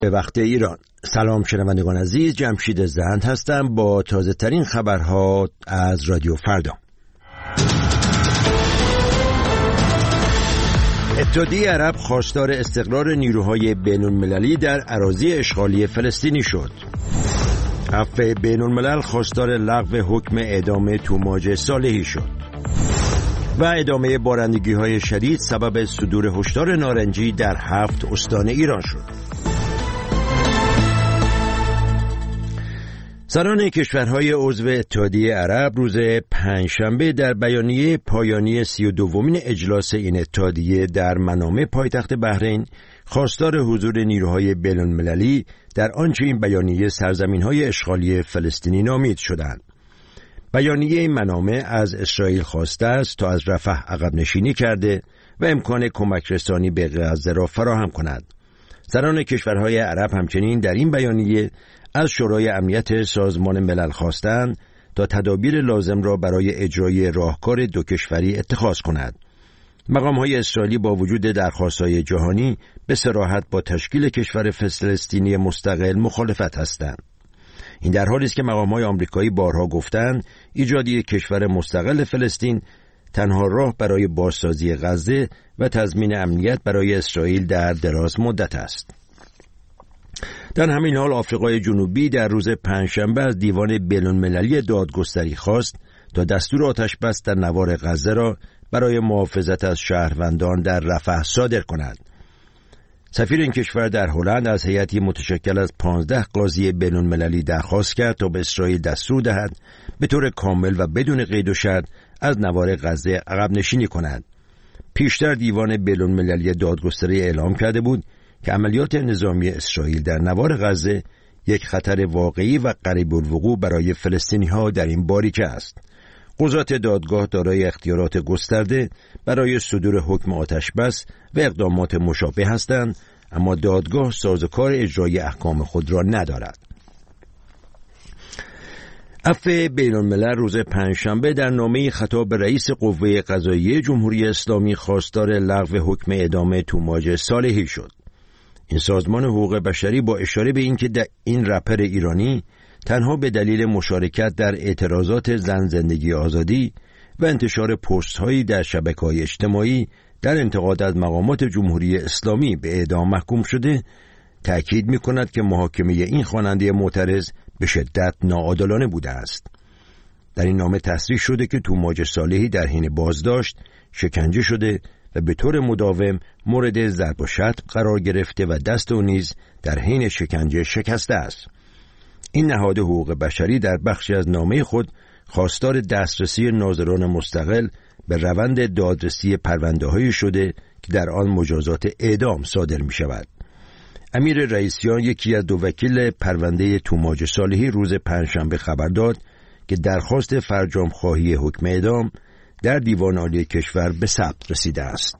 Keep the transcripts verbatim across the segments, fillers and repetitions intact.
به وقت ایران. سلام شنوندگان عزیز، جمشید زند هستم با تازه ترین خبرها از رادیو فردا. اتحادیه عرب خواستار استقرار نیروهای بین‌المللی در اراضی اشغالی فلسطینی شد. عفو بین‌الملل خواستار لغو حکم اعدام توماج صالحی شد. و ادامه بارندگی‌های شدید سبب صدور هشدار نارنجی در هفت استان ایران شد. سران کشورهای عضو اتحادیه عرب روز پنجشنبه در بیانیه پایانی سی و دومین اجلاس این اتحادیه در منامه پایتخت بحرین خواستار حضور نیروهای بین‌المللی در آنچه این بیانیه سرزمین‌های اشغالی فلسطینی نامید شدند. بیانیه این منامه از اسرائیل خواسته است تا از رفح عقب نشینی کرده و امکان کمک رسانی به غزه را فراهم کند. سران کشورهای عرب همچنین در این بیانیه از شورای امنیت سازمان ملل خواستند تا تدابیر لازم را برای اجرای راهکار دو کشوری اتخاذ کند. مقام‌های اسرائیلی با وجود درخواست‌های جهانی به صراحت با تشکیل کشور فلسطینی مستقل مخالفت هستند. این در حالی است که مقام‌های آمریکایی بارها گفتند ایجاد یک کشور مستقل فلسطین تنها راه برای بازسازی غزه و تضمین امنیت برای اسرائیل در دراز مدت است. در همین حال آفریقای جنوبی در روز پنجشنبه از دیوان بین‌المللی دادگستری خواست تا دستور آتش‌بس در نوار غزه را برای محافظت از شهروندان در رفح صادر کند. سفیر این کشور در هلند از هیئتی متشکل از پانزده قاضی بین‌المللی درخواست کرد تا به اسرائیل دستور دهد به طور کامل و بدون قید و شرط از نوار غزه عقب نشینی کند. پیشتر دیوان بین‌المللی دادگستری اعلام کرده بود که عملیات نظامی اسرائیل در نوار غزه یک خطر واقعی و قریب الوقوع برای فلسطینی‌ها در این باریکه است. قضات دادگاه دارای اختیارات گسترده برای صدور حکم آتش‌بس و اقدامات مشابه هستند، اما دادگاه سازوکار اجرای احکام خود را ندارد. عفو بین‌الملل روز پنجشنبه در نامه خطاب به رئیس قوه قضاییه جمهوری اسلامی خواستار لغو حکم اعدام توماج صالحی شد. این سازمان حقوق بشری با اشاره به اینکه این رپر ایرانی تنها به دلیل مشارکت در اعتراضات زن زندگی آزادی و انتشار پست‌هایی در شبکه‌های اجتماعی در انتقاد از مقامات جمهوری اسلامی به اعدام محکوم شده، تأکید می‌کند که محاکمه این خواننده معترض به شدت ناعادلانه بوده است. در این نامه تصریح شده که توماج صالحی در حین بازداشت شکنجه شده و به طور مداوم مورد ضرب و شتم قرار گرفته و دست او نیز در حین شکنجه شکسته است. این نهاد حقوق بشری در بخشی از نامه خود خواستار دسترسی ناظران مستقل به روند دادرسی پرونده‌هایی شده که در آن مجازات اعدام صادر می شود. امیر رئیسیان، یکی از دو وکیل پرونده توماج صالحی، روز پنجشنبه خبر داد که درخواست فرجام خواهی حکم اعدام در دیوان عالی کشور به ثبت رسیده است.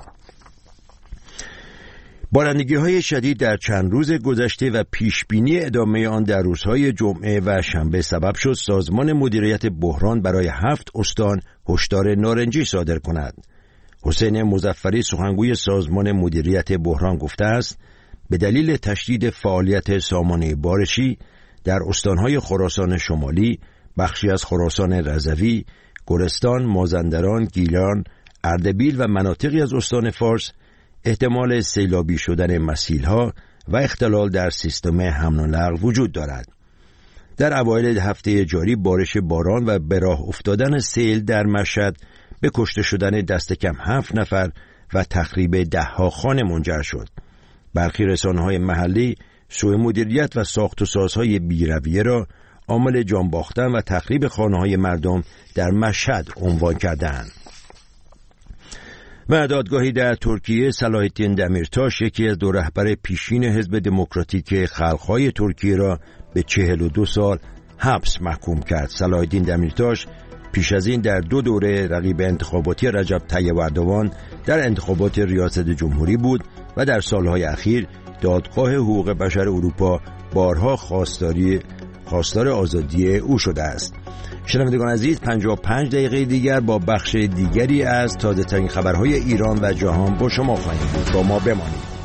بارندگی‌های شدید در چند روز گذشته و پیشبینی ادامه آن در روزهای جمعه و شنبه سبب شد سازمان مدیریت بحران برای هفت استان هشدار نارنجی صادر کند. حسین مظفری، سخنگوی سازمان مدیریت بحران، گفته است به دلیل تشدید فعالیت سامانه بارشی در استانهای خراسان شمالی، بخشی از خراسان رضوی، گورستان، مازندران، گیلان، اردبیل و مناطقی از استان فارس احتمال سیلابی شدن مسیلها و اختلال در سیستم حمل و نقل وجود دارد. در اوایل هفته جاری بارش باران و به راه افتادن سیل در مشهد به کشته شدن دست کم هفت نفر و تخریب دهها خانه منجر شد. برخی رسانه‌های محلی سوء مدیریت و ساخت و سازهای بی‌رویه را عامل جان باختن و تخریب خانه‌های مردم در مشهد عنوان کردند. و دادگاهی در ترکیه صلاح الدین دمیرتاش، یکی از دو رهبر پیشین حزب دموکراتیک خلق‌های ترکیه، را به چهل و دو سال حبس محکوم کرد. صلاح الدین دمیرتاش پیش از این در دو دوره رقیب انتخاباتی رجب طیب اردوغان در انتخابات ریاست جمهوری بود و در سالهای اخیر دادگاه حقوق بشر اروپا بارها خواستاری خواستار آزادی او شده است. شنوندگان عزیز، پنجاه و پنج دقیقه دیگر با بخش دیگری از تازه ترین خبرهای ایران و جهان با شما خواهیم بود. با ما بمانید.